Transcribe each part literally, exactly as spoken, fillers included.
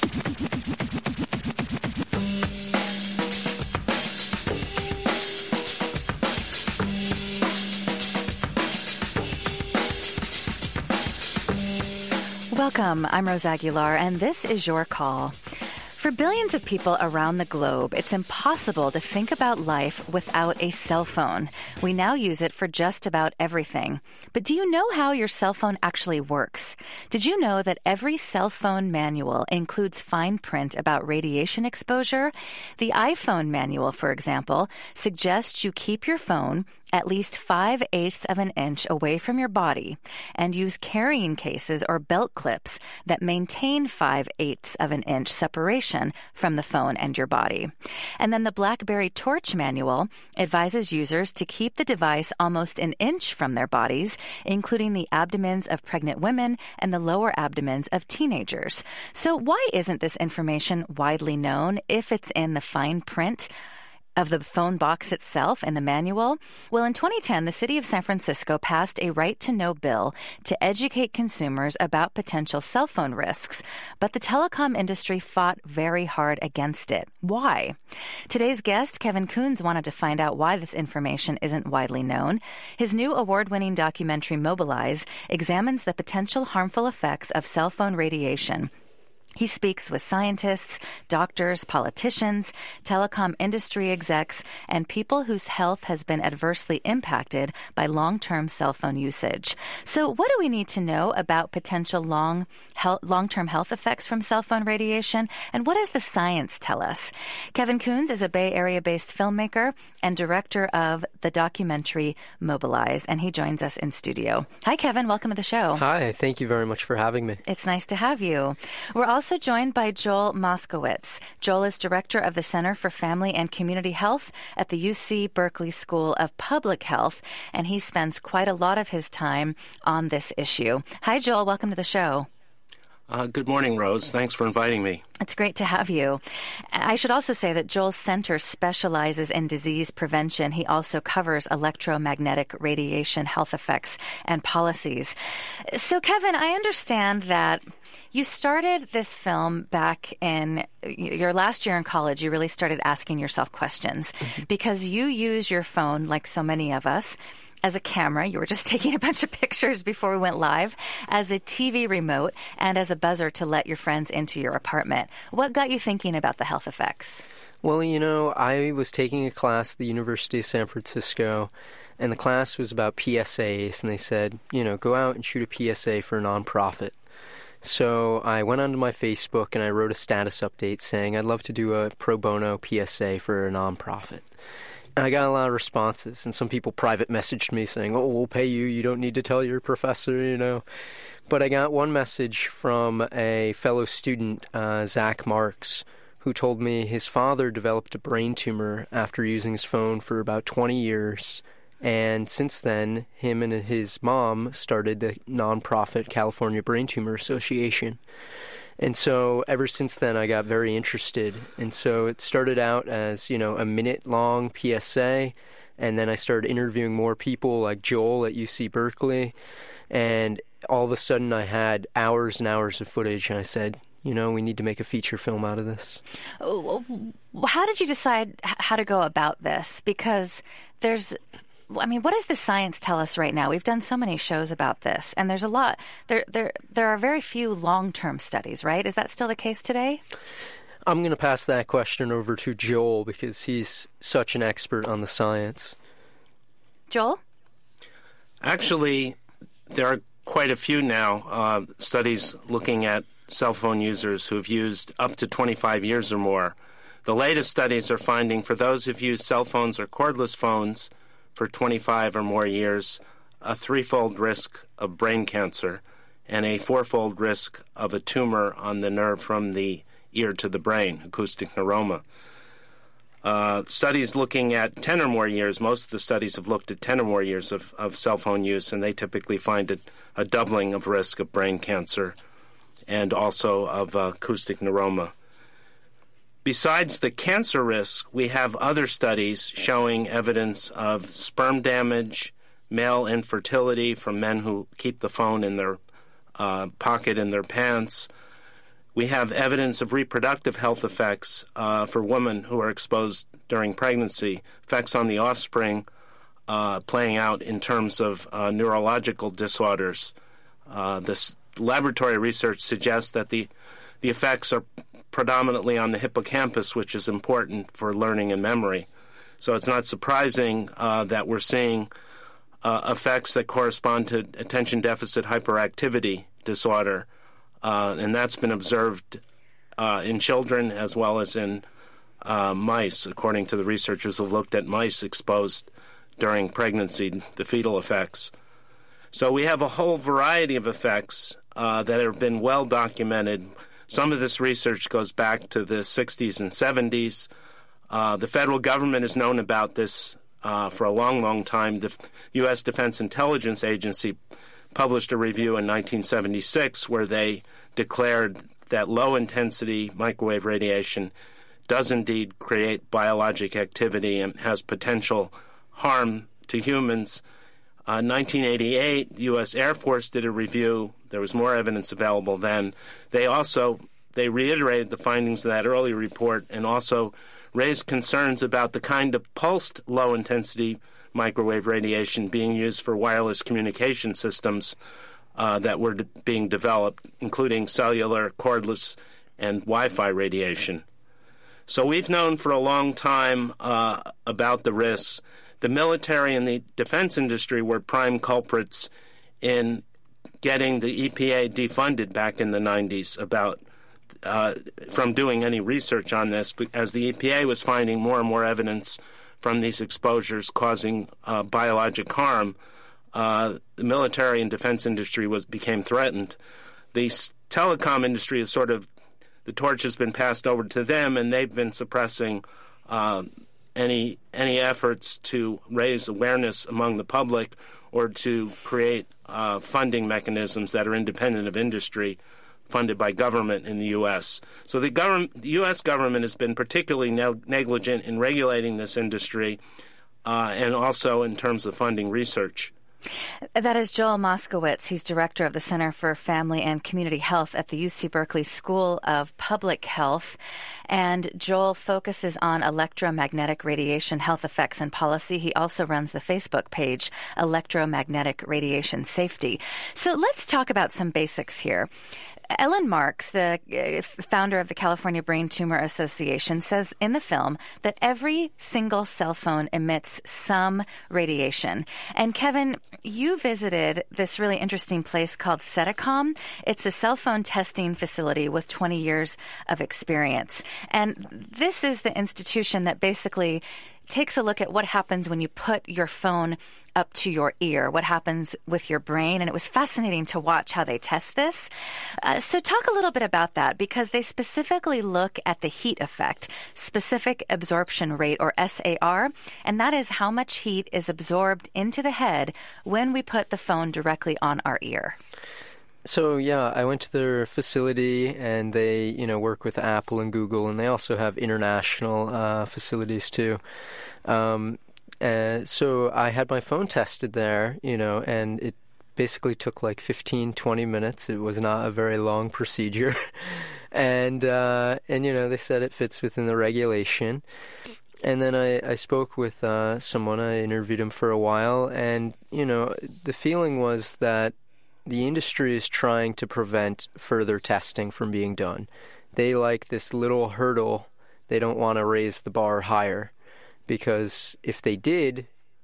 Welcome. I'm Rose Aguilar, and this is Your Call. For billions of people around the globe, it's impossible to think about life without a cell phone. We now use it for just about everything. But do you know how your cell phone actually works? Did you know that every cell phone manual includes fine print about radiation exposure? The iPhone manual, for example, suggests you keep your phone at least five-eighths of an inch away from your body and use carrying cases or belt clips that maintain five-eighths of an inch separation from the phone and your body. And then the BlackBerry Torch manual advises users to keep the device almost an inch from their bodies, including the abdomens of pregnant women and the lower abdomens of teenagers. So why isn't this information widely known if it's in the fine print of the phone box itself in the manual? Well, in twenty ten, the city of San Francisco passed a right-to-know bill to educate consumers about potential cell phone risks, but the telecom industry fought very hard against it. Why? Today's guest, Kevin Coons, wanted to find out why this information isn't widely known. His new award-winning documentary, Mobilize, examines the potential harmful effects of cell phone radiation. He speaks with scientists, doctors, politicians, telecom industry execs, and people whose health has been adversely impacted by long-term cell phone usage. So what do we need to know about potential long health, long-term health effects from cell phone radiation, and what does the science tell us? Kevin Coons is a Bay Area-based filmmaker and director of the documentary Mobilize, and he joins us in studio. Hi, Kevin. Welcome to the show. Hi. Thank you very much for having me. It's nice to have you. We're also Also joined by Joel Moskowitz. Joel is director of the Center for Family and Community Health at the U C Berkeley School of Public Health, and he spends quite a lot of his time on this issue. Hi, Joel. Welcome to the show. Uh, good morning, Rose. Thanks for inviting me. It's great to have you. I should also say that Joel's center specializes in disease prevention. He also covers electromagnetic radiation health effects and policies. So, Kevin, I understand that you started this film back in your last year in college. You really started asking yourself questions mm-hmm. because you use your phone, like so many of us, as a camera. You were just taking a bunch of pictures before we went live, as a T V remote, and as a buzzer to let your friends into your apartment. What got you thinking about the health effects? Well, you know, I was taking a class at the University of San Francisco, and the class was about P S As, and they said, you know, go out and shoot a P S A for a nonprofit. So I went onto my Facebook and I wrote a status update saying I'd love to do a pro bono P S A for a nonprofit. And I got a lot of responses, and some people private messaged me saying, oh, we'll pay you, you don't need to tell your professor, you know. But I got one message from a fellow student, uh, Zach Marks, who told me his father developed a brain tumor after using his phone for about twenty years. And since then, him and his mom started the nonprofit California Brain Tumor Association. And so ever since then, I got very interested. And so it started out as, you know, a minute-long P S A, and then I started interviewing more people like Joel at U C Berkeley, and all of a sudden I had hours and hours of footage, and I said, you know, we need to make a feature film out of this. How did you decide how to go about this? Because there's... I mean, what does the science tell us right now? We've done so many shows about this, and there's a lot. There, there, there are very few long-term studies, right? Is that still the case today? I'm going to pass that question over to Joel because he's such an expert on the science. Joel? Actually, there are quite a few now uh, studies looking at cell phone users who've used up to twenty-five years or more. The latest studies are finding for those who've used cell phones or cordless phones for twenty-five or more years, a threefold risk of brain cancer and a fourfold risk of a tumor on the nerve from the ear to the brain, acoustic neuroma. Uh, studies looking at ten or more years, most of the studies have looked at ten or more years of, of cell phone use, and they typically find it a doubling of risk of brain cancer and also of uh, acoustic neuroma. Besides the cancer risk, we have other studies showing evidence of sperm damage, male infertility from men who keep the phone in their uh, pocket in their pants. We have evidence of reproductive health effects uh, for women who are exposed during pregnancy, effects on the offspring uh, playing out in terms of uh, neurological disorders. Uh, this laboratory research suggests that the, the effects are predominantly on the hippocampus, which is important for learning and memory. So it's not surprising uh, that we're seeing uh, effects that correspond to attention deficit hyperactivity disorder, uh, and that's been observed uh, in children as well as in uh, mice, according to the researchers who've looked at mice exposed during pregnancy, the fetal effects. So we have a whole variety of effects uh, that have been well documented. Some of this research goes back to the sixties and seventies. Uh, the federal government has known about this uh, for a long, long time. The U S Defense Intelligence Agency published a review in nineteen seventy-six where they declared that low-intensity microwave radiation does indeed create biologic activity and has potential harm to humans. In uh, nineteen eighty-eight, the U S Air Force did a review. There was more evidence available then. They also they reiterated the findings of that early report and also raised concerns about the kind of pulsed low-intensity microwave radiation being used for wireless communication systems uh, that were de- being developed, including cellular, cordless, and Wi-Fi radiation. So we've known for a long time uh, about the risks. The military and the defense industry were prime culprits in getting the E P A defunded back in the nineties about uh, from doing any research on this, as the E P A was finding more and more evidence from these exposures causing uh, biologic harm. Uh, the military and defense industry was became threatened. The s- telecom industry is sort of, the torch has been passed over to them, and they've been suppressing uh, any any efforts to raise awareness among the public or to create uh, funding mechanisms that are independent of industry, funded by government in the U S. So the, government, the U S government has been particularly ne- negligent in regulating this industry uh, and also in terms of funding research. That is Joel Moskowitz. He's director of the Center for Family and Community Health at the U C Berkeley School of Public Health. And Joel focuses on electromagnetic radiation health effects and policy. He also runs the Facebook page, Electromagnetic Radiation Safety. So let's talk about some basics here. Ellen Marks, the founder of the California Brain Tumor Association, says in the film that every single cell phone emits some radiation. And Kevin, you visited this really interesting place called Cetacom. It's a cell phone testing facility with twenty years of experience. And this is the institution that basically takes a look at what happens when you put your phone up to your ear, what happens with your brain. And it was fascinating to watch how they test this. Uh, so talk a little bit about that, because they specifically look at the heat effect, specific absorption rate, or S A R, and that is how much heat is absorbed into the head when we put the phone directly on our ear. So, yeah, I went to their facility, and they, you know, work with Apple and Google, and they also have international uh, facilities, too. Um, uh, so I had my phone tested there, you know, and it basically took like fifteen, twenty minutes. It was not a very long procedure. and, uh, and, you know, they said it fits within the regulation. And then I, I spoke with uh, someone. I interviewed him for a while, and, you know, the feeling was that the industry is trying to prevent further testing from being done. They like this little hurdle. They don't want to raise the bar higher, because if they did,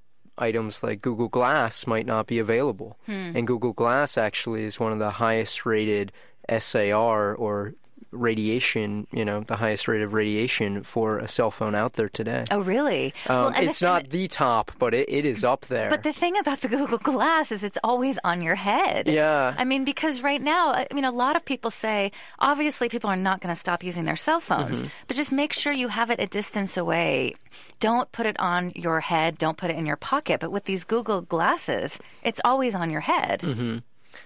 items like Google Glass might not be available. Hmm. And Google Glass actually is one of the highest rated S A R, or radiation, you know, the highest rate of radiation for a cell phone out there today. Oh, really? Um, well, it's the, not the top, but it, it is up there. But the thing about the Google Glass is it's always on your head. Yeah. I mean, because right now, I mean, a lot of people say, obviously people are not going to stop using their cell phones, mm-hmm. but just make sure you have it a distance away. Don't put it on your head. Don't put it in your pocket. But with these Google Glasses, it's always on your head. Mm-hmm.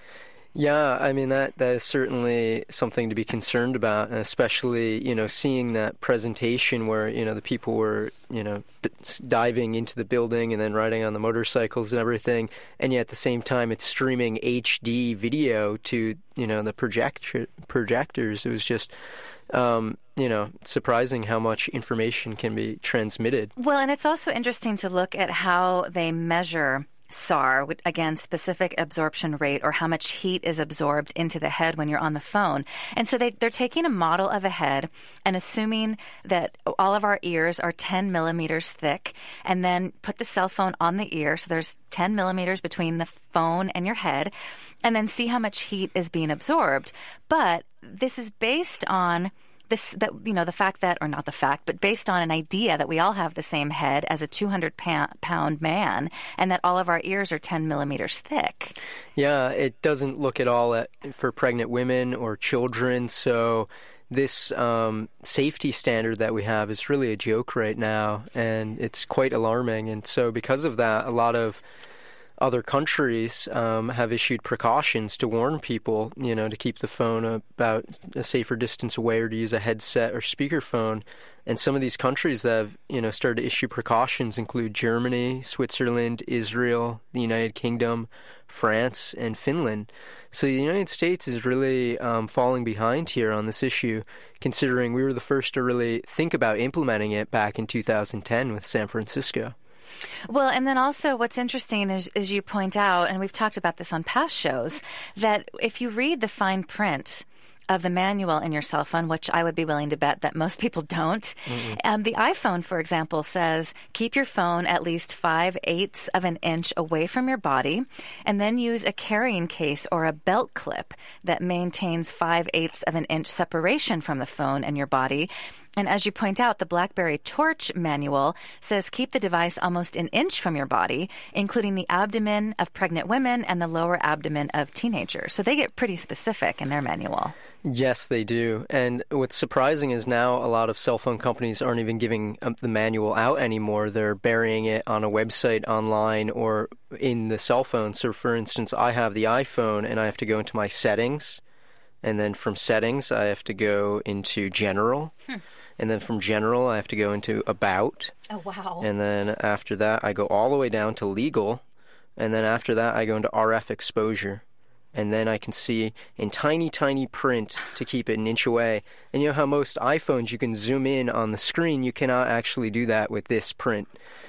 Yeah, I mean, that, that is certainly something to be concerned about, and especially, you know, seeing that presentation where, you know, the people were, you know, d- diving into the building and then riding on the motorcycles and everything, and yet at the same time it's streaming H D video to, you know, the projector projectors. It was just, um, you know, surprising how much information can be transmitted. Well, and it's also interesting to look at how they measure S A R, again, specific absorption rate, or how much heat is absorbed into the head when you're on the phone. And so they, they're taking a model of a head and assuming that all of our ears are ten millimeters thick, and then put the cell phone on the ear. So there's ten millimeters between the phone and your head, and then see how much heat is being absorbed. But this is based on This, that you know, the fact that, or not the fact, but based on an idea that we all have the same head as a two hundred pound man, and that all of our ears are ten millimeters thick. Yeah, it doesn't look at all at for pregnant women or children. So this um, safety standard that we have is really a joke right now, and it's quite alarming. And so because of that, a lot of other countries um, have issued precautions to warn people, you know, to keep the phone about a safer distance away, or to use a headset or speakerphone. And some of these countries that have, you know, started to issue precautions include Germany, Switzerland, Israel, the United Kingdom, France, and Finland. So the United States is really um, falling behind here on this issue, considering we were the first to really think about implementing it back in two thousand ten with San Francisco. Well, and then also what's interesting is, as you point out, and we've talked about this on past shows, that if you read the fine print of the manual in your cell phone, which I would be willing to bet that most people don't, mm-hmm. um, the iPhone, for example, says keep your phone at least five-eighths of an inch away from your body, and then use a carrying case or a belt clip that maintains five-eighths of an inch separation from the phone and your body. And as you point out, the BlackBerry Torch manual says keep the device almost an inch from your body, including the abdomen of pregnant women and the lower abdomen of teenagers. So they get pretty specific in their manual. Yes, they do. And what's surprising is now a lot of cell phone companies aren't even giving the manual out anymore. They're burying it on a website online or in the cell phone. So, for instance, I have the iPhone and I have to go into my settings. And then from settings, I have to go into general. Hmm. And then from general, I have to go into about. Oh, wow. And then after that, I go all the way down to legal. And then after that, I go into R F exposure. And then I can see in tiny, tiny print to keep it an inch away. And you know how most iPhones, you can zoom in on the screen. You cannot actually do that with this print.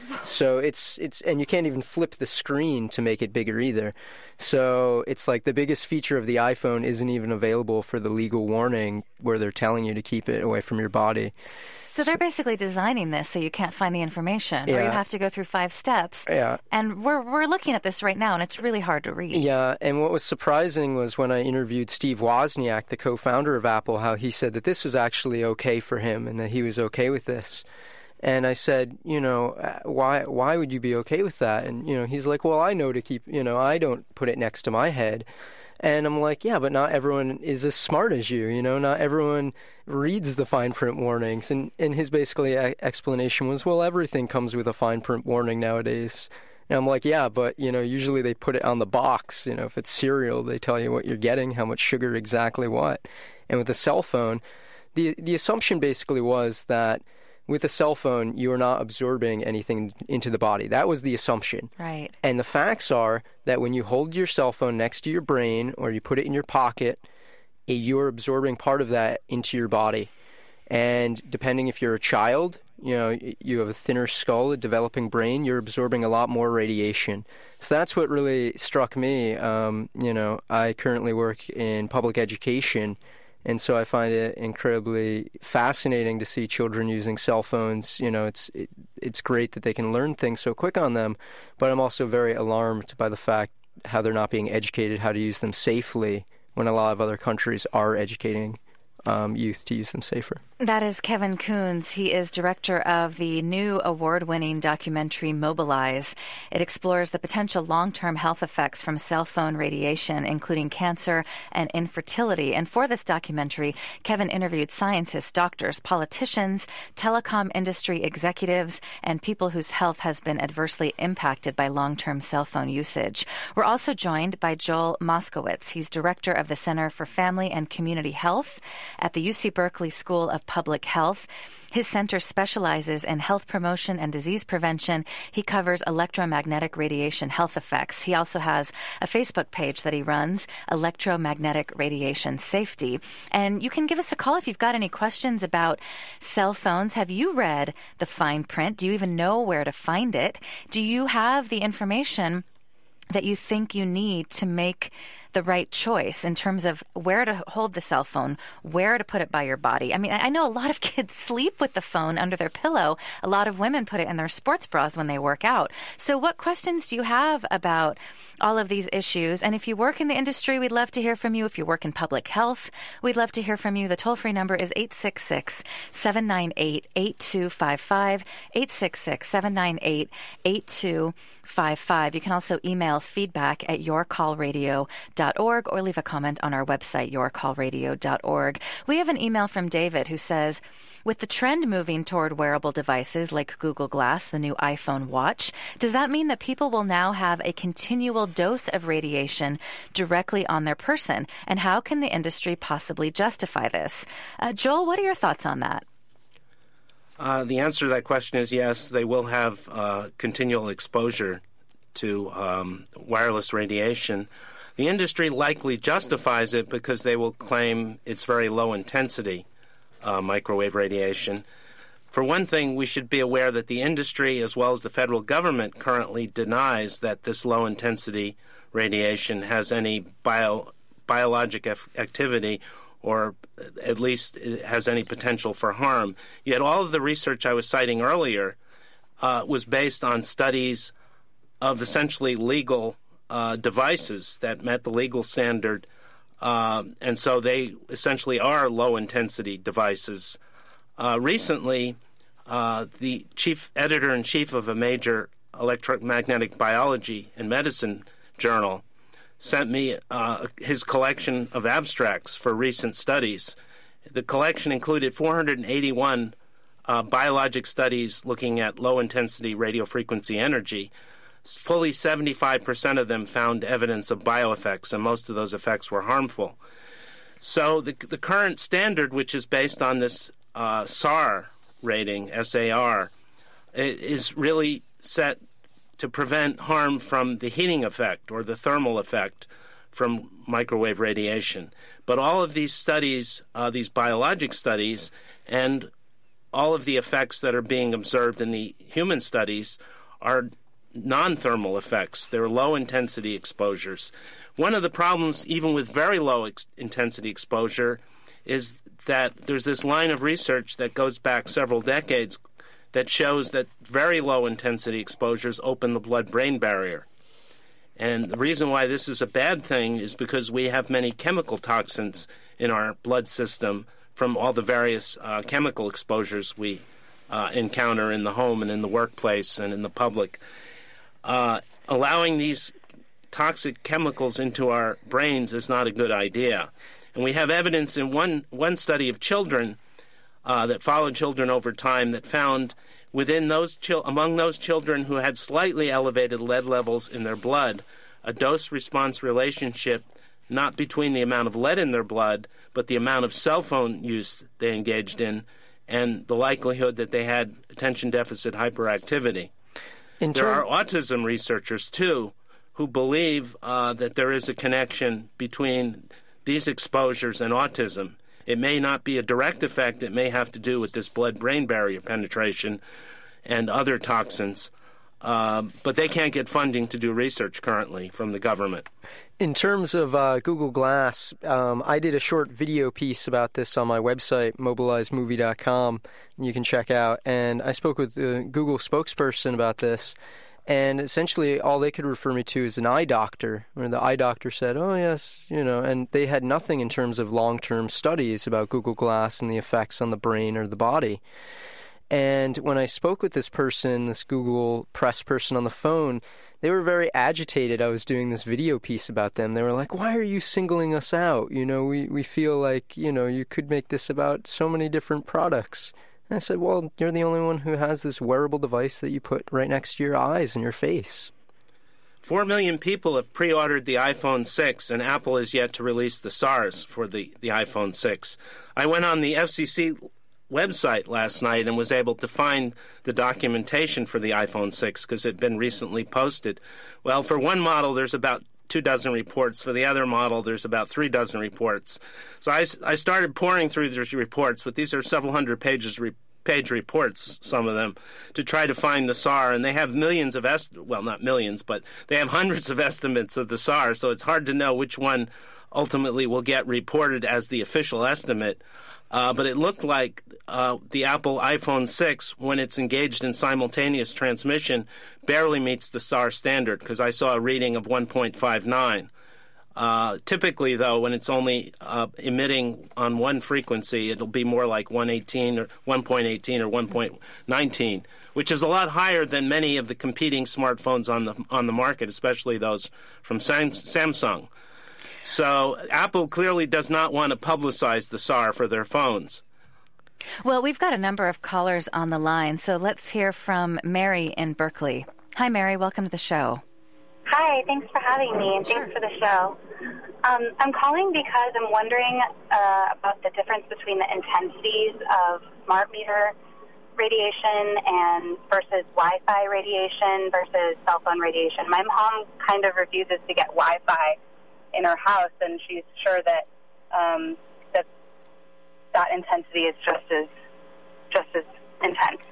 So it's, it's, and you can't even flip the screen to make it bigger either. So it's like the biggest feature of the iPhone isn't even available for the legal warning where they're telling you to keep it away from your body. So they're basically designing this so you can't find the information, yeah. or you have to go through five steps. Yeah. And we're we're looking at this right now, and it's really hard to read. Yeah, and what was surprising was when I interviewed Steve Wozniak, the co-founder of Apple, how he said that this was actually okay for him and that he was okay with this. And I said, you know, why why would you be okay with that? And, you know, he's like, well, I know to keep, you know, I don't put it next to my head. And I'm like, yeah, but not everyone is as smart as you, you know, not everyone reads the fine print warnings. And, and his basically explanation was, well, everything comes with a fine print warning nowadays. And I'm like, yeah, but, you know, usually they put it on the box. You know, if it's cereal, they tell you what you're getting, how much sugar, exactly what. And with a cell phone, the the assumption basically was that with a cell phone, you are not absorbing anything into the body. That was the assumption. Right. And the facts are that when you hold your cell phone next to your brain or you put it in your pocket, you're absorbing part of that into your body. And depending if you're a child, you know, you have a thinner skull, a developing brain, you're absorbing a lot more radiation. So that's what really struck me. Um, you know, I currently work in public education. And so I find it incredibly fascinating to see children using cell phones. You know, it's it, it's great that they can learn things so quick on them, but I'm also very alarmed by the fact how they're not being educated how to use them safely when a lot of other countries are educating um, youth to use them safer. That is Kevin Coons. He is director of the new award-winning documentary Mobilize. It explores the potential long-term health effects from cell phone radiation, including cancer and infertility. And for this documentary, Kevin interviewed scientists, doctors, politicians, telecom industry executives, and people whose health has been adversely impacted by long-term cell phone usage. We're also joined by Joel Moskowitz. He's director of the Center for Family and Community Health at the U C Berkeley School of Public Health. His center specializes in health promotion and disease prevention. He covers electromagnetic radiation health effects. He also has a Facebook page that he runs, Electromagnetic Radiation Safety. And you can give us a call if you've got any questions about cell phones. Have you read the fine print? Do you even know where to find it? Do you have the information that you think you need to make the right choice in terms of where to hold the cell phone, where to put it by your body? I mean, I know a lot of kids sleep with the phone under their pillow. A lot of women put it in their sports bras when they work out. So what questions do you have about all of these issues? And if you work in the industry, we'd love to hear from you. If you work in public health, we'd love to hear from you. The toll-free number is eight six six, seven nine eight, eight two five five, eight six six, seven nine eight, eight two five five. You can also email feedback at your call radio dot org or leave a comment on our website, your call radio dot org. We have an email from David who says, with the trend moving toward wearable devices like Google Glass, the new iPhone watch, does that mean that people will now have a continual dose of radiation directly on their person? And how can the industry possibly justify this? Uh, Joel, what are your thoughts on that? Uh, the answer to that question is yes, they will have uh, continual exposure to um, wireless radiation. The industry likely justifies it because they will claim it's very low intensity uh, microwave radiation. For one thing, we should be aware that the industry as well as the federal government currently denies that this low intensity radiation has any bio, biologic af- activity or at least it has any potential for harm. Yet all of the research I was citing earlier uh, was based on studies of essentially legal uh, devices that met the legal standard, uh, and so they essentially are low-intensity devices. Uh, recently, uh, the chief editor-in-chief of a major electromagnetic biology and medicine journal sent me uh, his collection of abstracts for recent studies. The collection included four hundred eighty-one uh, biologic studies looking at low-intensity radiofrequency energy. Fully seventy-five percent of them found evidence of bioeffects, and most of those effects were harmful. So the, the current standard, which is based on this uh, S A R rating, S A R, is really set to prevent harm from the heating effect or the thermal effect from microwave radiation. But all of these studies, uh, these biologic studies, and all of the effects that are being observed in the human studies are non-thermal effects. They're low-intensity exposures. One of the problems, even with very low-intensity ex- exposure, is that there's this line of research that goes back several decades that shows that very low-intensity exposures open the blood-brain barrier. And the reason why this is a bad thing is because we have many chemical toxins in our blood system from all the various uh, chemical exposures we uh, encounter in the home and in the workplace and in the public. Uh, allowing these toxic chemicals into our brains is not a good idea. And we have evidence in one, one study of children Uh, that followed children over time that found within those chil- among those children who had slightly elevated lead levels in their blood, a dose-response relationship not between the amount of lead in their blood, but the amount of cell phone use they engaged in and the likelihood that they had attention deficit hyperactivity. In there term- are autism researchers, too, who believe uh, that there is a connection between these exposures and autism. It may not be a direct effect. It may have to do with this blood-brain barrier penetration and other toxins. Uh, but they can't get funding to do research currently from the government. In terms of uh, Google Glass, um, I did a short video piece about this on my website, mobilize movie dot com, and you can check out. And I spoke with the Google spokesperson about this, And essentially, all they could refer me to is an eye doctor, where the eye doctor said, oh, yes, you know, and they had nothing in terms of long-term studies about Google Glass and the effects on the brain or the body. And when I spoke with this person, this Google press person on the phone, they were very agitated. I was doing this video piece about them. They were like, why are you singling us out? You know, we, we feel like, you know, you could make this about so many different products. And I said, well, you're the only one who has this wearable device that you put right next to your eyes and your face. Four million people have pre-ordered the iPhone six, and Apple is yet to release the S A Rs for the, the iPhone six. I went on the F C C website last night and was able to find the documentation for the iPhone six because it had been recently posted. Well, for one model, there's about two dozen reports. For the other model, there's about three dozen reports. So I, I started pouring through these reports, but these are several hundred pages re- page reports, some of them, to try to find the S A R. And they have millions of, est- well, not millions, but they have hundreds of estimates of the S A R. So it's hard to know which one ultimately will get reported as the official estimate. Uh, but it looked like uh, the Apple iPhone six, when it's engaged in simultaneous transmission, barely meets the S A R standard, because I saw a reading of one point five nine. Uh, typically, though, when it's only uh, emitting on one frequency, it'll be more like one eighteen or one point one eight or one point one nine, which is a lot higher than many of the competing smartphones on the on the market, especially those from Sam- Samsung. So Apple clearly does not want to publicize the S A R for their phones. Well, we've got a number of callers on the line, so let's hear from Mary in Berkeley. Hi, Mary. Welcome to the show. Hi. Thanks for having me, and Sure. thanks for the show. Um, I'm calling because I'm wondering uh, about the difference between the intensities of smart meter radiation and versus Wi-Fi radiation versus cell phone radiation. My mom kind of refuses to get Wi-Fi in her house, and she's sure that um, that that intensity is just as just as intense.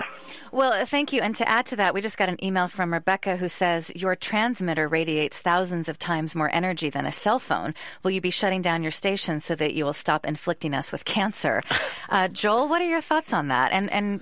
Well, thank you. And to add to that, we just got an email from Rebecca who says, your transmitter radiates thousands of times more energy than a cell phone. Will you be shutting down your station so that you will stop inflicting us with cancer? Uh, Joel, what are your thoughts on that? And and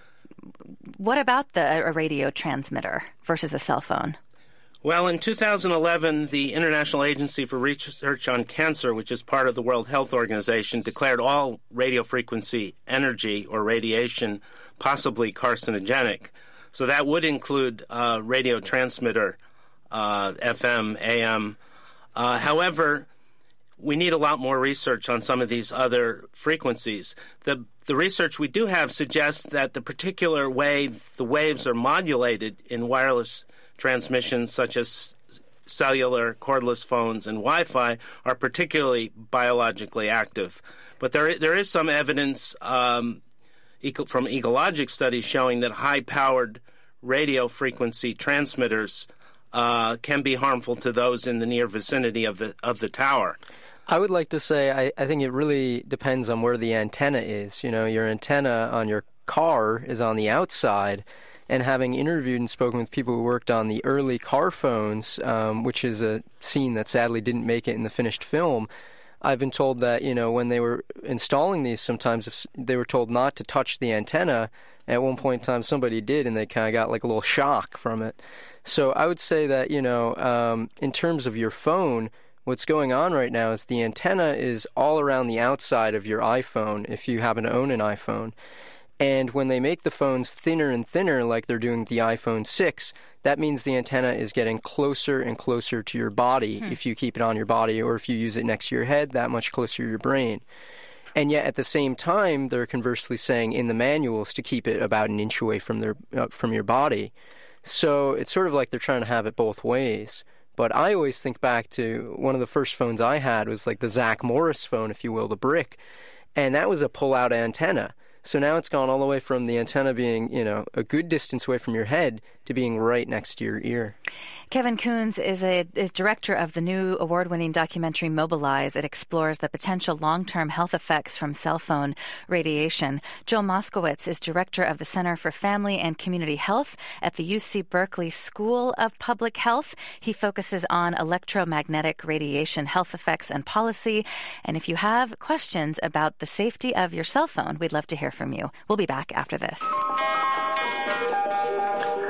what about the a radio transmitter versus a cell phone? Well, in two thousand eleven, the International Agency for Research on Cancer, which is part of the World Health Organization, declared all radio frequency energy or radiation possibly carcinogenic. So that would include uh, radio transmitter, uh, F M, A M. Uh, however, we need a lot more research on some of these other frequencies. The the research we do have suggests that the particular way the waves are modulated in wireless transmissions, such as cellular, cordless phones, and Wi-Fi, are particularly biologically active. But there there is some evidence um, eco- from ecologic studies showing that high-powered radio frequency transmitters uh, can be harmful to those in the near vicinity of the of the tower. I would like to say I, I think it really depends on where the antenna is. You know, your antenna on your car is on the outside. And having interviewed and spoken with people who worked on the early car phones, um, which is a scene that sadly didn't make it in the finished film, I've been told that, you know, when they were installing these, sometimes if they were told not to touch the antenna. At one point in time, somebody did, and they kind of got like a little shock from it. So I would say that, you know, um, in terms of your phone, what's going on right now is the antenna is all around the outside of your iPhone, if you happen to own an iPhone. And when they make the phones thinner and thinner, like they're doing the iPhone six, that means the antenna is getting closer and closer to your body hmm. if you keep it on your body, or if you use it next to your head, that much closer to your brain. And yet at the same time, they're conversely saying in the manuals to keep it about an inch away from their uh, from your body. So it's sort of like they're trying to have it both ways. But I always think back to one of the first phones I had was like the Zach Morris phone, if you will, the brick. And that was a pull-out antenna. So now it's gone all the way from the antenna being, you know, a good distance away from your head to being right next to your ear. Kevin Coons is a is director of the new award-winning documentary Mobilize. It explores the potential long-term health effects from cell phone radiation. Joel Moskowitz is director of the Center for Family and Community Health at the U C Berkeley School of Public Health. He focuses on electromagnetic radiation health effects and policy. And if you have questions about the safety of your cell phone, we'd love to hear from you. We'll be back after this.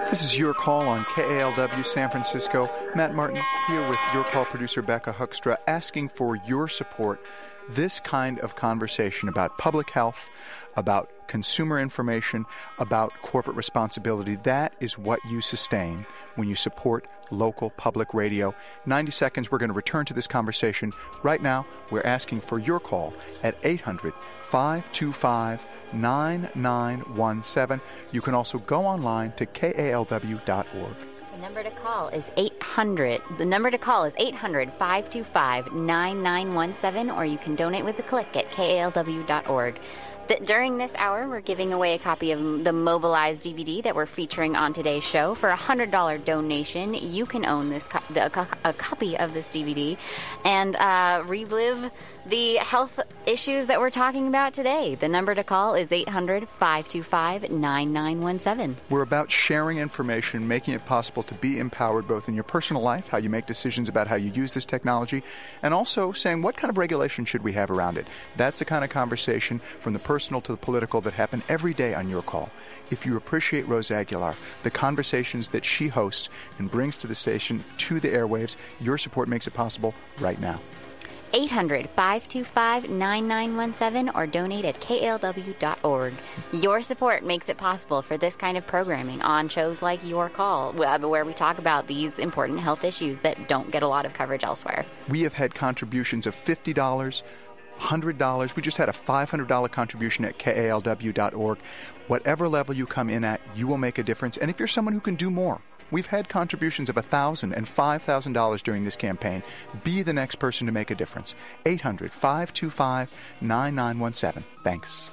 This is Your Call on K A L W San Francisco. Matt Martin here with Your Call producer Becca Huckstra, asking for your support. This kind of conversation about public health, about consumer information, about corporate responsibility, that is what you sustain when you support local public radio. ninety seconds, we're going to return to this conversation. Right now, we're asking for your call at eight hundred, five two five, nine nine one seven. You can also go online to K A L W dot org. The number to call is eight hundred. The number to call is eight hundred, five two five, nine nine one seven, or you can donate with a click at K A L W dot org. That during this hour, we're giving away a copy of the Mobilize D V D that we're featuring on today's show. For a one hundred dollars donation, you can own this co- the, a, a copy of this D V D and uh, relive the health issues that we're talking about today. The number to call is eight hundred, five two five, nine nine one seven. We're about sharing information, making it possible to be empowered both in your personal life, how you make decisions about how you use this technology, and also saying what kind of regulation should we have around it. That's the kind of conversation from the personal to the political that happen every day on Your Call. If you appreciate Rose Aguilar, the conversations that she hosts and brings to the station, to the airwaves, your support makes it possible right now. eight hundred, five two five, nine nine one seven or donate at K A L W dot org. Your support makes it possible for this kind of programming on shows like Your Call, where we talk about these important health issues that don't get a lot of coverage elsewhere. We have had contributions of fifty dollars, one hundred dollars. We just had a five hundred dollars contribution at K A L W dot org. Whatever level you come in at, you will make a difference. And if you're someone who can do more, we've had contributions of one thousand dollars and five thousand dollars during this campaign. Be the next person to make a difference. eight hundred, five two five, nine nine one seven. Thanks.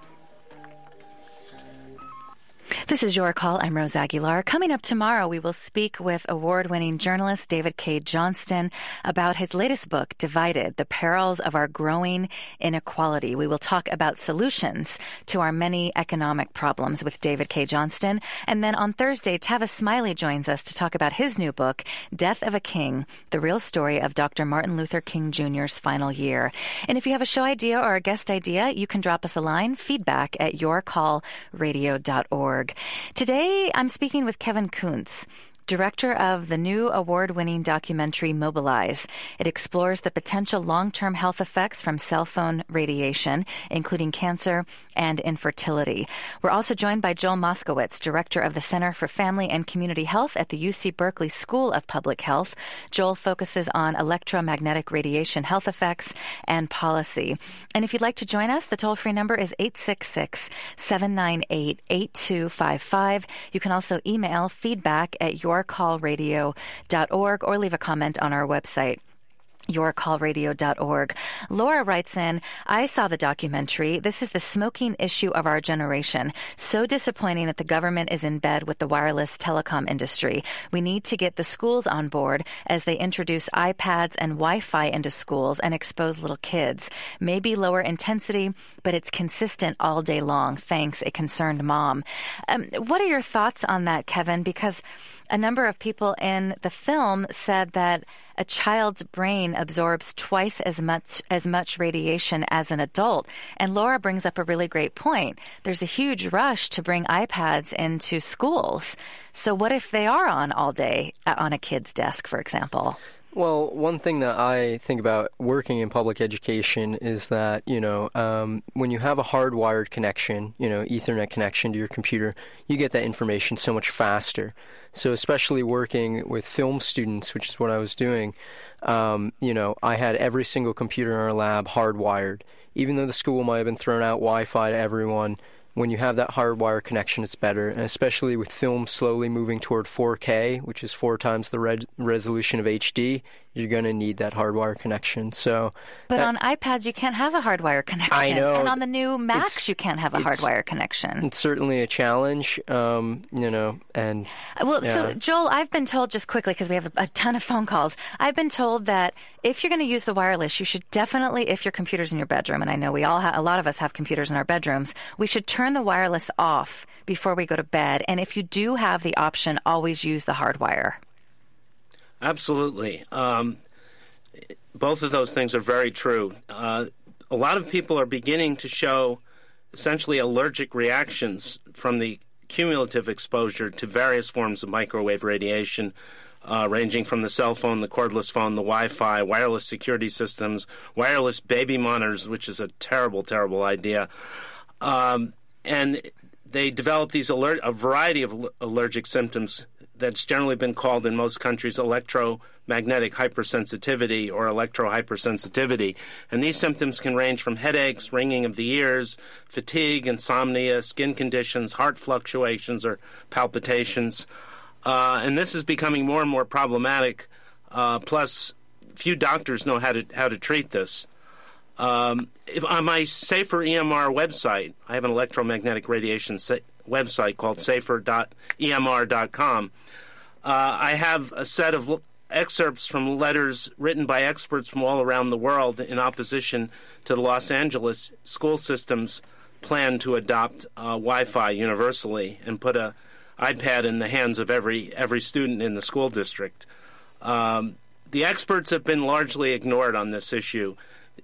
This is Your Call. I'm Rose Aguilar. Coming up tomorrow, we will speak with award-winning journalist David Cay Johnston about his latest book, Divided, The Perils of Our Growing Inequality. We will talk about solutions to our many economic problems with David Cay Johnston. And then on Thursday, Tavis Smiley joins us to talk about his new book, Death of a King, the real story of Doctor Martin Luther King Junior's final year. And if you have a show idea or a guest idea, you can drop us a line, feedback at your call radio dot org. Today, I'm speaking with Kevin Kuntz, director of the new award-winning documentary Mobilize. It explores the potential long-term health effects from cell phone radiation, including cancer and infertility. We're also joined by Joel Moskowitz, director of the Center for Family and Community Health at the U C Berkeley School of Public Health. Joel focuses on electromagnetic radiation health effects and policy. And if you'd like to join us, the toll-free number is eight six six, seven nine eight, eight two five five. You can also email feedback at your call radio dot org or leave a comment on our website, your call radio dot org. Laura writes in, I saw the documentary. This is the smoking issue of our generation. So disappointing that the government is in bed with the wireless telecom industry. We need to get the schools on board as they introduce iPads and Wi-Fi into schools and expose little kids. Maybe lower intensity, but it's consistent all day long. Thanks, a concerned mom. Um, what are your thoughts on that, Kevin? Because a number of people in the film said that a child's brain absorbs twice as much as much radiation as an adult. And Laura brings up a really great point. There's a huge rush to bring iPads into schools. So what if they are on all day on a kid's desk, for example? Well, one thing that I think about working in public education is that, you know, um, when you have a hardwired connection, you know, Ethernet connection to your computer, you get that information so much faster. So especially working with film students, which is what I was doing, um, you know, I had every single computer in our lab hardwired. Even though the school might have been thrown out Wi-Fi to everyone, when you have that hardwire connection, it's better, and especially with film slowly moving toward four K, which is four times the red resolution of H D, you're going to need that hardwire connection. So, But that, on iPads, you can't have a hardwire connection. I know. And on the new Macs, you can't have a hardwire connection. It's certainly a challenge, um, you know, and... Well, yeah. so, Joel, I've been told, just quickly, because we have a, a ton of phone calls, I've been told that if you're going to use the wireless, you should definitely, if your computer's in your bedroom, and I know we all ha- a lot of us have computers in our bedrooms, we should turn the wireless off before we go to bed. And if you do have the option, always use the hardwire. Absolutely. Um, both of those things are very true. Uh, a lot of people are beginning to show essentially allergic reactions from the cumulative exposure to various forms of microwave radiation, uh, ranging from the cell phone, the cordless phone, the Wi-Fi, wireless security systems, wireless baby monitors, which is a terrible, terrible idea. Um, and they develop these aller- a variety of allergic symptoms that's generally been called in most countries electromagnetic hypersensitivity or electrohypersensitivity. And these symptoms can range from headaches, ringing of the ears, fatigue, insomnia, skin conditions, heart fluctuations or palpitations. Uh, and this is becoming more and more problematic. Uh, plus, few doctors know how to how to treat this. Um, if on my Safer E M R website, I have an electromagnetic radiation sa- website called safer dot E M R dot com. Uh, I have a set of l- excerpts from letters written by experts from all around the world in opposition to the Los Angeles school system's plan to adopt uh, Wi-Fi universally and put a iPad in the hands of every every student in the school district. Um, the experts have been largely ignored on this issue.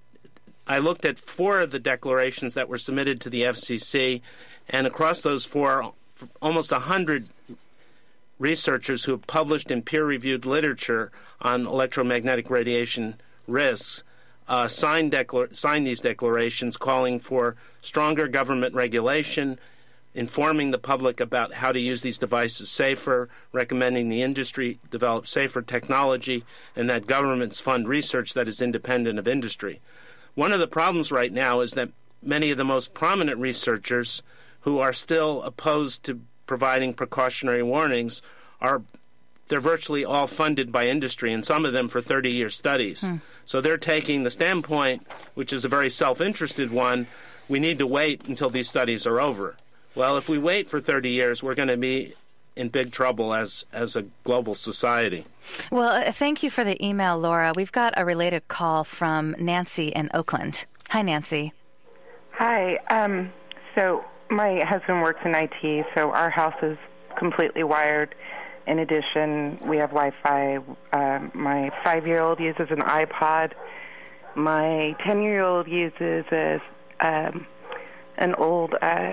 I looked at four of the declarations that were submitted to the F C C, and across those four, almost one hundred researchers who have published in peer-reviewed literature on electromagnetic radiation risks uh, signed, declar- signed these declarations calling for stronger government regulation, informing the public about how to use these devices safer, recommending the industry develop safer technology, and that governments fund research that is independent of industry. One of the problems right now is that many of the most prominent researchers who are still opposed to providing precautionary warnings are they're virtually all funded by industry, and some of them for thirty-year studies. Hmm. So they're taking the standpoint, which is a very self-interested one, we need to wait until these studies are over. Well, if we wait for thirty years, we're going to be in big trouble as, as a global society. Well, uh, thank you for the email, Laura. We've got a related call from Nancy in Oakland. Hi, Nancy. Hi. Um, so my husband works in I T, so our house is completely wired. In addition, we have Wi-Fi. Uh, my five-year-old uses an iPod. My ten-year-old uses a, um, an old uh,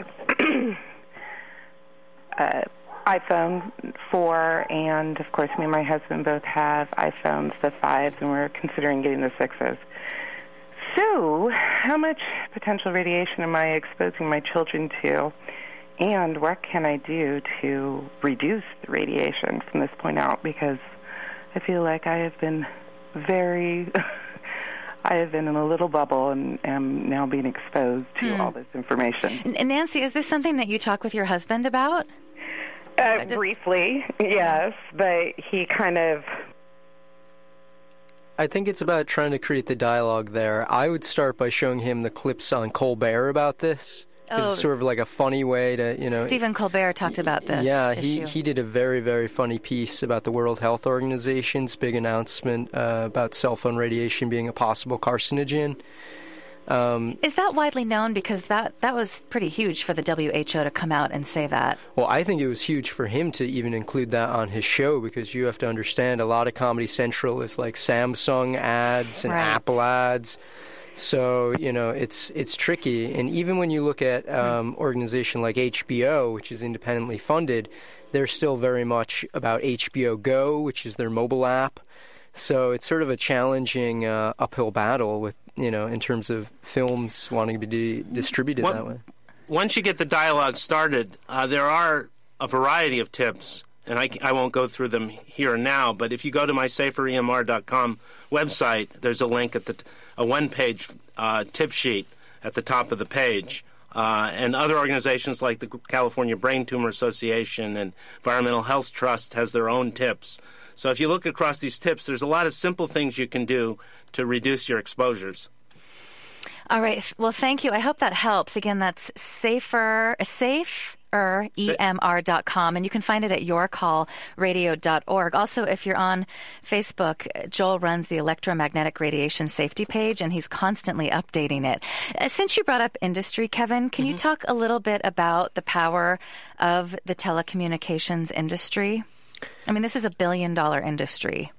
uh, iPhone four, and, of course, me and my husband both have iPhones, the fives, and we're considering getting the sixes. So how much potential radiation am I exposing my children to, and what can I do to reduce the radiation from this point out? Because I feel like I have been very... I have been in a little bubble and am now being exposed to hmm. all this information. And Nancy, is this something that you talk with your husband about? Uh, just... Briefly, yes, but he kind of... I think it's about trying to create the dialogue there. I would start by showing him the clips on Colbert about this. Oh. It's sort of like a funny way to, you know... Stephen Colbert talked about this Yeah, issue. he, he did a very, very funny piece about the World Health Organization's big announcement uh, about cell phone radiation being a possible carcinogen. Um, Is that widely known? Because that, that was pretty huge for the W H O to come out and say that. Well, I think it was huge for him to even include that on his show, because you have to understand a lot of Comedy Central is like Samsung ads and right. Apple ads. So, you know, it's it's tricky. And even when you look at um, an organization like H B O, which is independently funded, they're still very much about H B O Go, which is their mobile app. So it's sort of a challenging uh, uphill battle with, you know, in terms of films wanting to be distributed well, that way. Once you get the dialogue started, uh, there are a variety of tips, and I, I won't go through them here and now, but if you go to my safer E M R dot com website, there's a link at the t- a one-page uh, tip sheet at the top of the page. Uh, and other organizations like the California Brain Tumor Association and Environmental Health Trust has their own tips. So if you look across these tips, there's a lot of simple things you can do to reduce your exposures. All right. Well, thank you. I hope that helps. Again, that's safer, safe. E M R dot com, and you can find it at your call radio dot org. Also, if you're on Facebook, Joel runs the electromagnetic radiation safety page, and he's constantly updating it. Since you brought up industry, Kevin, can mm-hmm. you talk a little bit about the power of the telecommunications industry? I mean, this is a billion-dollar industry.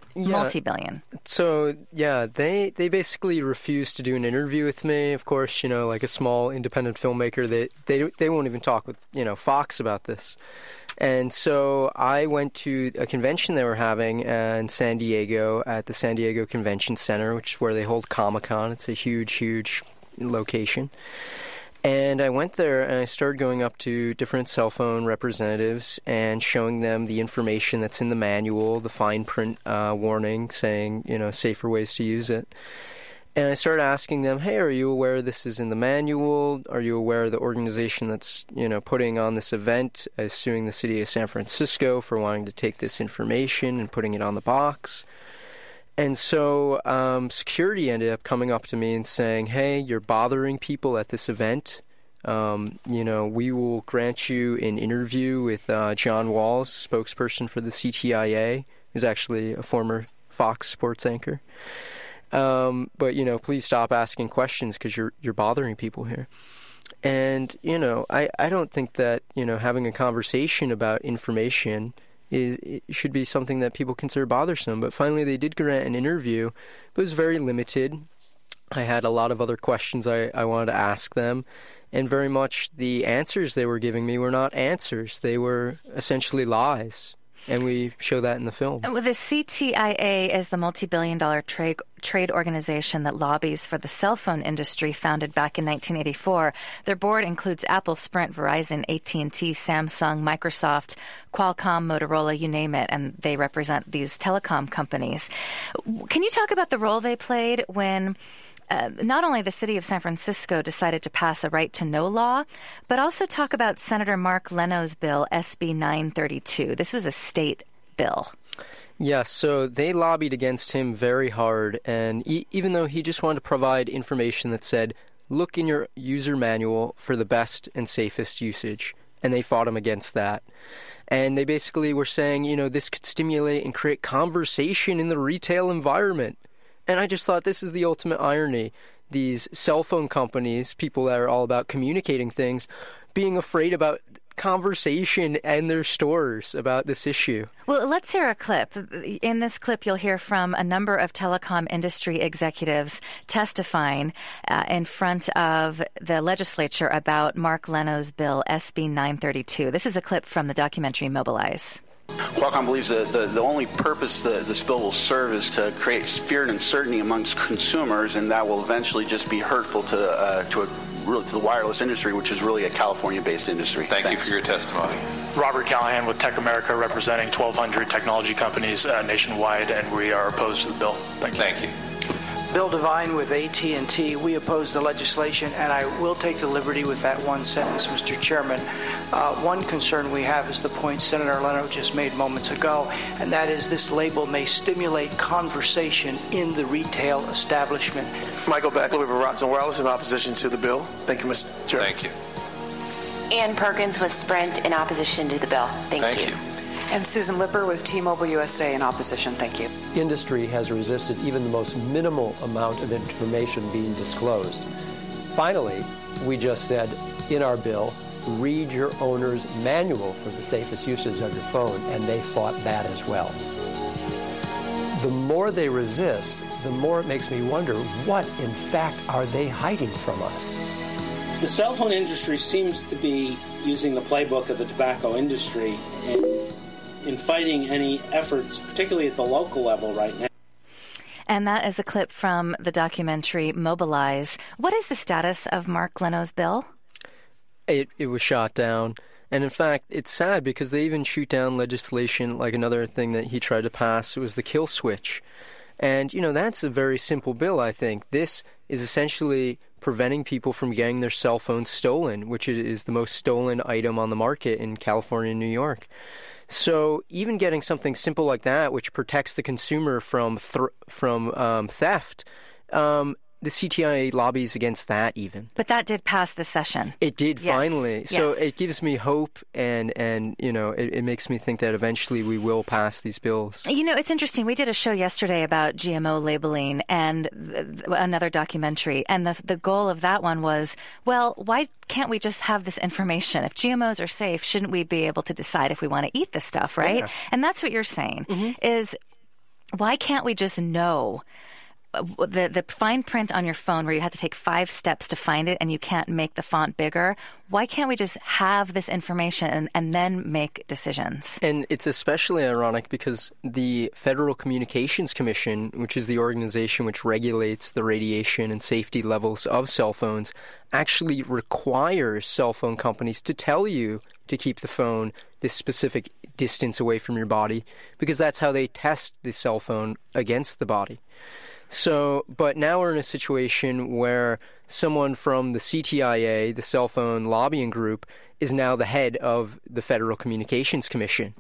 Yeah. Multi-billion. So, yeah, they they basically refused to do an interview with me. Of course, you know, like a small independent filmmaker, they they they won't even talk with, you know, Fox about this. And so I went to a convention they were having in San Diego at the San Diego Convention Center, which is where they hold Comic-Con. It's a huge, huge location. And I went there and I started going up to different cell phone representatives and showing them the information that's in the manual, the fine print uh, warning saying, you know, safer ways to use it. And I started asking them, hey, are you aware this is in the manual? Are you aware the organization that's, you know, putting on this event is suing the city of San Francisco for wanting to take this information and putting it on the box? And so um, security ended up coming up to me and saying, hey, you're bothering people at this event. Um, you know, we will grant you an interview with uh, John Walls, spokesperson for the C T I A, who's actually a former Fox sports anchor. Um, but, you know, please stop asking questions because you're you're bothering people here. And, you know, I, I don't think that, you know, having a conversation about information is it should be something that people consider bothersome. But finally they did grant an interview, but it was very limited. I had a lot of other questions I, I wanted to ask them, and very much the answers they were giving me were not answers. They were essentially lies. And we show that in the film. Well, the C T I A is the multi-billion dollar trade trade organization that lobbies for the cell phone industry, founded back in nineteen eighty-four. Their board includes Apple, Sprint, Verizon, A T and T, Samsung, Microsoft, Qualcomm, Motorola, you name it, and they represent these telecom companies. Can you talk about the role they played when Uh, not only the city of San Francisco decided to pass a right-to-know law, but also talk about Senator Mark Leno's bill, S B nine thirty-two. This was a state bill. Yes, so they lobbied against him very hard, and e- even though he just wanted to provide information that said, look in your user manual for the best and safest usage, and they fought him against that. And they basically were saying, you know, this could stimulate and create conversation in the retail environment. And I just thought this is the ultimate irony. These cell phone companies, people that are all about communicating things, being afraid about conversation in their stores about this issue. Well, let's hear a clip. In this clip, you'll hear from a number of telecom industry executives testifying uh, in front of the legislature about Mark Leno's bill, S B nine thirty-two. This is a clip from the documentary Mobilize. Qualcomm believes that the, the only purpose that this bill will serve is to create fear and uncertainty amongst consumers, and that will eventually just be hurtful to uh, to a, really to the wireless industry, which is really a California-based industry. Thank Thanks. you for your testimony. Robert Callahan with Tech America, representing twelve hundred technology companies uh, nationwide, and we are opposed to the bill. Thank you. Thank you. Bill Devine with A T and T. We oppose the legislation, and I will take the liberty with that one sentence, Mister Chairman. Uh, one concern we have is the point Senator Leno just made moments ago, and that is this label may stimulate conversation in the retail establishment. Michael Backler with Verizon Wireless in opposition to the bill. Thank you, Mister Chairman. Thank you. Ann Perkins with Sprint in opposition to the bill. Thank, Thank you. you. And Susan Lipper with T-Mobile U S A in opposition. Thank you. Industry has resisted even the most minimal amount of information being disclosed. Finally, we just said in our bill, read your owner's manual for the safest usage of your phone, and they fought that as well. The more they resist, the more it makes me wonder, what in fact are they hiding from us? The cell phone industry seems to be using the playbook of the tobacco industry in, in fighting any efforts, particularly at the local level right now. And that is a clip from the documentary Mobilize. What is the status of Mark Leno's bill? It, it was shot down. And in fact, it's sad because they even shoot down legislation like another thing that he tried to pass was the kill switch. And, you know, that's a very simple bill, I think. This is essentially preventing people from getting their cell phones stolen, which is the most stolen item on the market in California and New York. So even getting something simple like that, which protects the consumer from th- from um, theft, um, the C T I A lobbies against that even. But that did pass the session. It did, yes. Finally. So yes. It gives me hope, and, and you know, it, it makes me think that eventually we will pass these bills. You know, it's interesting. We did a show yesterday about G M O labeling and th- another documentary, and the the goal of that one was, well, why can't we just have this information? If G M Os are safe, shouldn't we be able to decide if we want to eat this stuff, right? Yeah. And that's what you're saying, mm-hmm. is why can't we just know? The the fine print on your phone where you have to take five steps to find it and you can't make the font bigger, why can't we just have this information and, and then make decisions? And it's especially ironic because the Federal Communications Commission, which is the organization which regulates the radiation and safety levels of cell phones, actually requires cell phone companies to tell you to keep the phone this specific distance away from your body, because that's how they test the cell phone against the body. So, but now we're in a situation where someone from the C T I A, the cell phone lobbying group, is now the head of the Federal Communications Commission.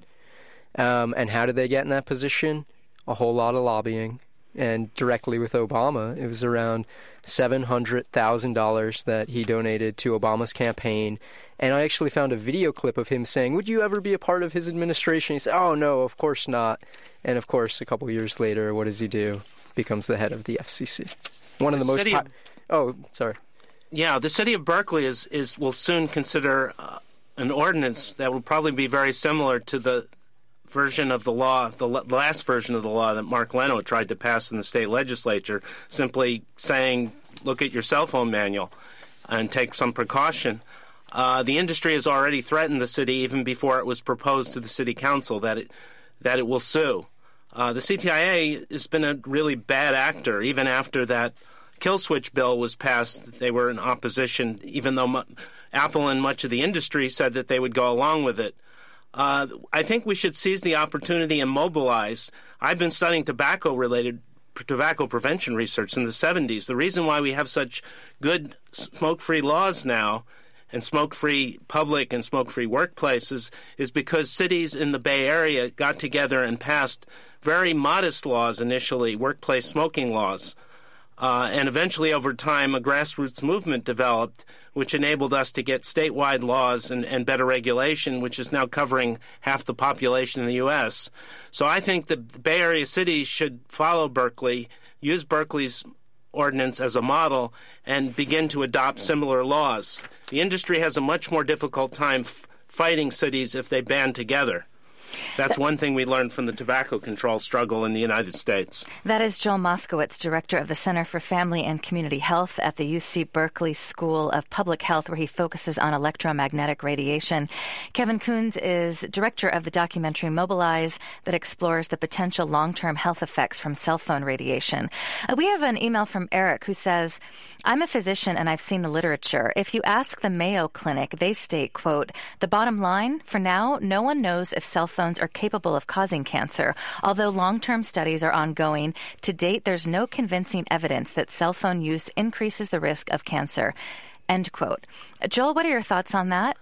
Um, and how did they get in that position? A whole lot of lobbying. And directly with Obama, it was around seven hundred thousand dollars that he donated to Obama's campaign. And I actually found a video clip of him saying, would you ever be a part of his administration? He said, oh, no, of course not. And of course, a couple years later, what does he do? Becomes the head of the F C C. One of the, the most... Po- of, oh, sorry. Yeah, the city of Berkeley is, is will soon consider uh, an ordinance that will probably be very similar to the version of the law, the l- last version of the law that Mark Leno tried to pass in the state legislature, simply saying, look at your cell phone manual and take some precaution. Uh, the industry has already threatened the city even before it was proposed to the city council that it that it will sue. Uh, the C T I A has been a really bad actor. Even after that kill switch bill was passed, they were in opposition, even though mu- Apple and much of the industry said that they would go along with it. Uh, I think we should seize the opportunity and mobilize. I've been studying tobacco-related tobacco prevention research in the seventies. The reason why we have such good smoke-free laws now and smoke-free public and smoke-free workplaces is because cities in the Bay Area got together and passed very modest laws initially, workplace smoking laws. Uh, and eventually, over time, a grassroots movement developed which enabled us to get statewide laws and, and better regulation, which is now covering half the population in the U S. So I think the Bay Area cities should follow Berkeley, use Berkeley's ordinance as a model, and begin to adopt similar laws. The industry has a much more difficult time f- fighting cities if they band together. That's one thing we learned from the tobacco control struggle in the United States. That is Joel Moskowitz, director of the Center for Family and Community Health at the U C Berkeley School of Public Health, where he focuses on electromagnetic radiation. Kevin Coons is director of the documentary Mobilize that explores the potential long-term health effects from cell phone radiation. Uh, we have an email from Eric who says, I'm a physician and I've seen the literature. If you ask the Mayo Clinic, they state, quote, the bottom line, for now, no one knows if cell phones are capable of causing cancer. Although long-term studies are ongoing, to date there's no convincing evidence that cell phone use increases the risk of cancer. End quote. Joel, what are your thoughts on that?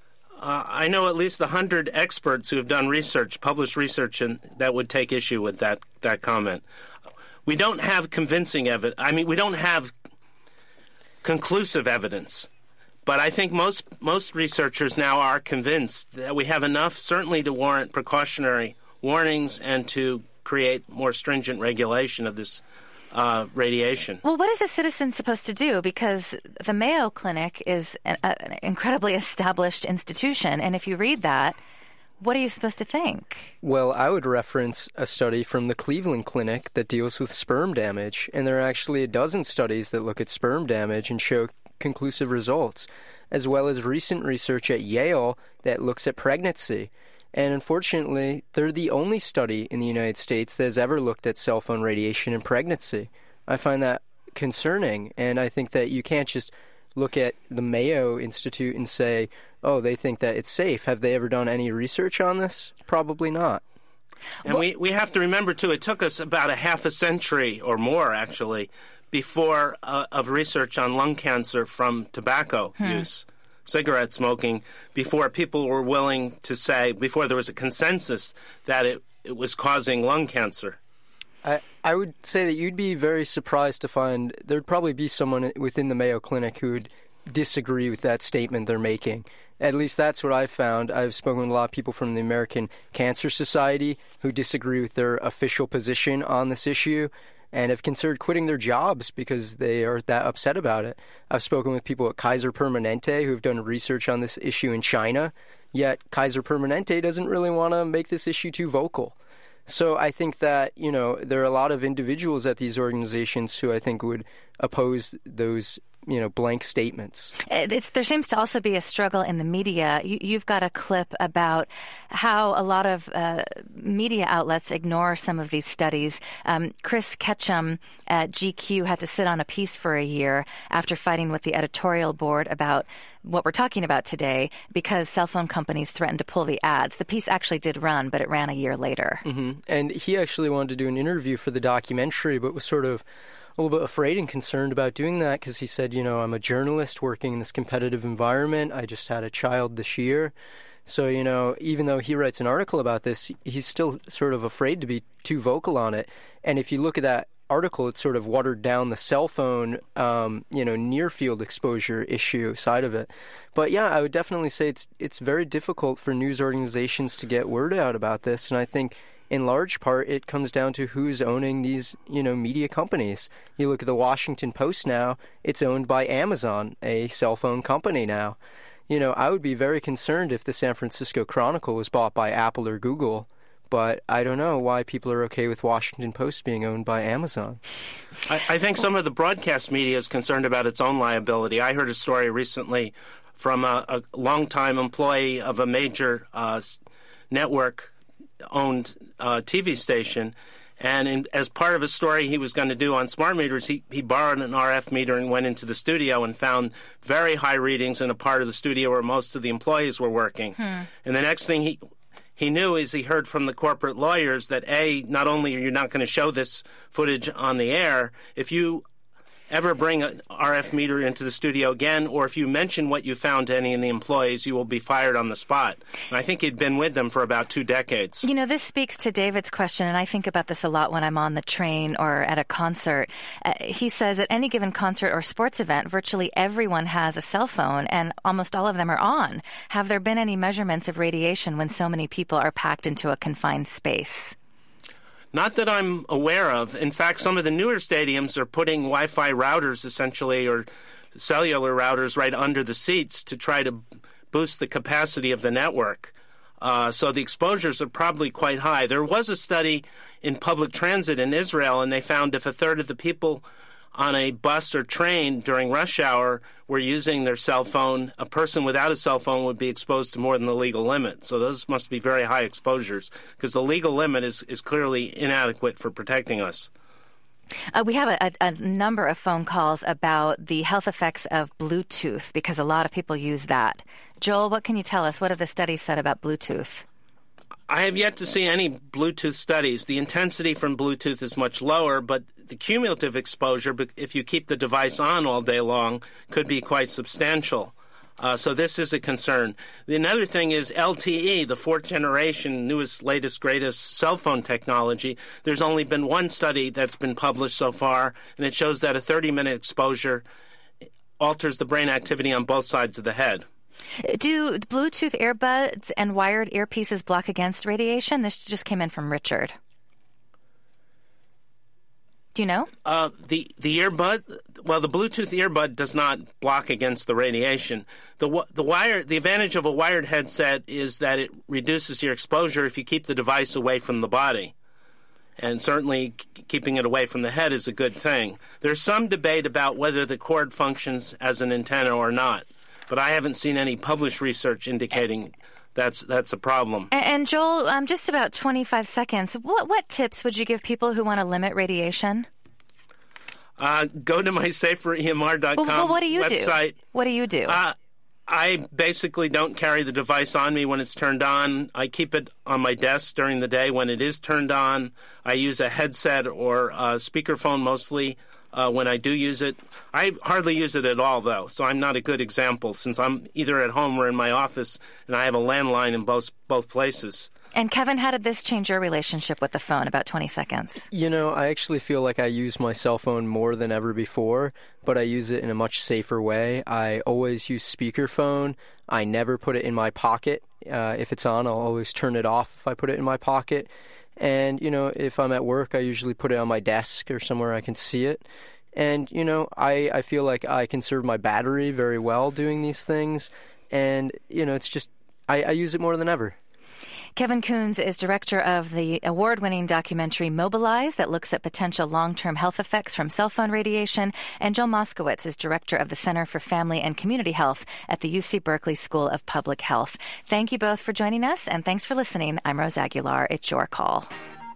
Uh, I know at least one hundred experts who have done research, published research, and that would take issue with that, that comment. We don't have convincing evidence. I mean, we don't have conclusive evidence. But I think most most researchers now are convinced that we have enough, certainly to warrant precautionary warnings and to create more stringent regulation of this uh, radiation. Well, what is a citizen supposed to do? Because the Mayo Clinic is an, an incredibly established institution, and if you read that, what are you supposed to think? Well, I would reference a study from the Cleveland Clinic that deals with sperm damage, and there are actually a dozen studies that look at sperm damage and show conclusive results, as well as recent research at Yale that looks at pregnancy. And unfortunately, they're the only study in the United States that has ever looked at cell phone radiation in pregnancy. I find that concerning, and I think that you can't just look at the Mayo Institute and say, oh, they think that it's safe. Have they ever done any research on this? Probably not. And well, we, we have to remember, too, it took us about a half a century or more, actually, before uh, of research on lung cancer from tobacco hmm. use, cigarette smoking, before people were willing to say, before there was a consensus that it, it was causing lung cancer. I, I would say that you'd be very surprised to find there'd probably be someone within the Mayo Clinic who would disagree with that statement they're making. At least that's what I've found. I've spoken with a lot of people from the American Cancer Society who disagree with their official position on this issue and have considered quitting their jobs because they are that upset about it. I've spoken with people at Kaiser Permanente who have done research on this issue in China, yet Kaiser Permanente doesn't really want to make this issue too vocal. So I think that, you know, there are a lot of individuals at these organizations who I think would oppose those, you know, blank statements. It's, there seems to also be a struggle in the media. You, you've got a clip about how a lot of uh, media outlets ignore some of these studies. Um, Chris Ketchum at G Q had to sit on a piece for a year after fighting with the editorial board about what we're talking about today because cell phone companies threatened to pull the ads. The piece actually did run, but it ran a year later. Mm-hmm. And he actually wanted to do an interview for the documentary, but was sort of a little bit afraid and concerned about doing that because he said, you know, I'm a journalist working in this competitive environment. I just had a child this year. So, you know, even though he writes an article about this, he's still sort of afraid to be too vocal on it. And if you look at that article, it's sort of watered down the cell phone, um, you know, near-field exposure issue side of it. But yeah, I would definitely say it's it's very difficult for news organizations to get word out about this. And I think in large part, it comes down to who's owning these, you know, media companies. You look at the Washington Post now, it's owned by Amazon, a cell phone company now. You know, I would be very concerned if the San Francisco Chronicle was bought by Apple or Google, but I don't know why people are okay with Washington Post being owned by Amazon. I, I think some of the broadcast media is concerned about its own liability. I heard a story recently from a, a longtime employee of a major uh, network owned uh, T V station, and in, as part of a story he was going to do on smart meters, he, he borrowed an R F meter and went into the studio and found very high readings in a part of the studio where most of the employees were working. Hmm. And the next thing he he knew is he heard from the corporate lawyers that, A, not only are you not going to show this footage on the air, if you ever bring an R F meter into the studio again, or if you mention what you found to any of the employees, you will be fired on the spot. And I think he'd been with them for about two decades. You know, this speaks to David's question, and I think about this a lot when I'm on the train or at a concert. Uh, he says at any given concert or sports event, virtually everyone has a cell phone, and almost all of them are on. Have there been any measurements of radiation when so many people are packed into a confined space? Not that I'm aware of. In fact, some of the newer stadiums are putting Wi-Fi routers, essentially, or cellular routers right under the seats to try to boost the capacity of the network. Uh, so the exposures are probably quite high. There was a study in public transit in Israel, and they found if a third of the people on a bus or train during rush hour were using their cell phone, a person without a cell phone would be exposed to more than the legal limit. So those must be very high exposures because the legal limit is, is clearly inadequate for protecting us. Uh, we have a, a, a number of phone calls about the health effects of Bluetooth because a lot of people use that. Joel, what can you tell us? What have the studies said about Bluetooth? I have yet to see any Bluetooth studies. The intensity from Bluetooth is much lower, but the cumulative exposure, if you keep the device on all day long, could be quite substantial. Uh, so this is a concern. Another thing is L T E, the fourth generation, newest, latest, greatest cell phone technology. There's only been one study that's been published so far, and it shows that a thirty-minute exposure alters the brain activity on both sides of the head. Do Bluetooth earbuds and wired earpieces block against radiation? This just came in from Richard. Do you know? Uh, the the earbud, well, the Bluetooth earbud does not block against the radiation. The the wire, the advantage of a wired headset is that it reduces your exposure if you keep the device away from the body. And certainly keeping it away from the head is a good thing. There's some debate about whether the cord functions as an antenna or not, but I haven't seen any published research indicating that's that's a problem. And, and Joel, um, just about twenty-five seconds. What what tips would you give people who want to limit radiation? Uh, go to my safer E M R dot com well, well, what do you website. Do? What do you do? Uh, I basically don't carry the device on me when it's turned on. I keep it on my desk during the day when it is turned on. I use a headset or a speakerphone mostly. Uh, when I do use it. I hardly use it at all, though, so I'm not a good example since I'm either at home or in my office, and I have a landline in both both places. And Kevin, how did this change your relationship with the phone? About twenty seconds. You know, I actually feel like I use my cell phone more than ever before, but I use it in a much safer way. I always use speakerphone. I never put it in my pocket. Uh, if it's on, I'll always turn it off if I put it in my pocket. And, you know, if I'm at work, I usually put it on my desk or somewhere I can see it. And, you know, I, I feel like I conserve my battery very well doing these things. And, you know, it's just, I, I use it more than ever. Kevin Coons is director of the award-winning documentary Mobilize that looks at potential long-term health effects from cell phone radiation. And Jill Moskowitz is director of the Center for Family and Community Health at the U C Berkeley School of Public Health. Thank you both for joining us, and thanks for listening. I'm Rose Aguilar. It's your call.